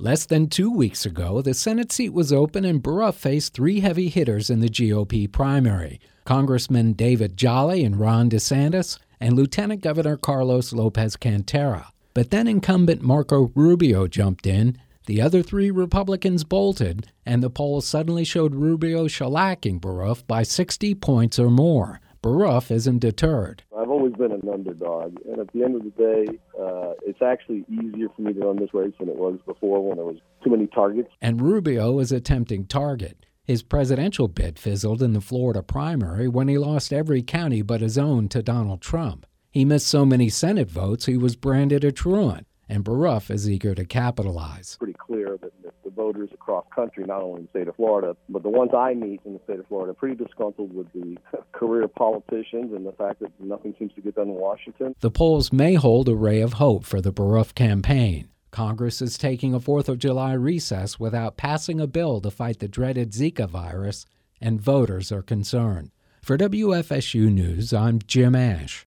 Less than 2 weeks ago, the Senate seat was open and Burruff faced three heavy hitters in the GOP primary: Congressman David Jolly and Ron DeSantis, and Lieutenant Governor Carlos Lopez Cantera. But then incumbent Marco Rubio jumped in, the other three Republicans bolted, and the polls suddenly showed Rubio shellacking Burruff by 60 points or more. Burruff isn't deterred. I've always been an underdog, and at the end of the day, it's actually easier for me to run this race than it was before when there was too many targets. And Rubio is a tempting target. His presidential bid fizzled in the Florida primary when he lost every county but his own to Donald Trump. He missed so many Senate votes he was branded a truant, and Burruff is eager to capitalize. Pretty clear that the voters across country, not only in the state of Florida, but the ones I meet in the state of Florida, are pretty disgruntled with the career politicians and the fact that nothing seems to get done in Washington. The polls may hold a ray of hope for the Burruff campaign. Congress is taking a 4th of July recess without passing a bill to fight the dreaded Zika virus, and voters are concerned. For WFSU News, I'm Jim Ash.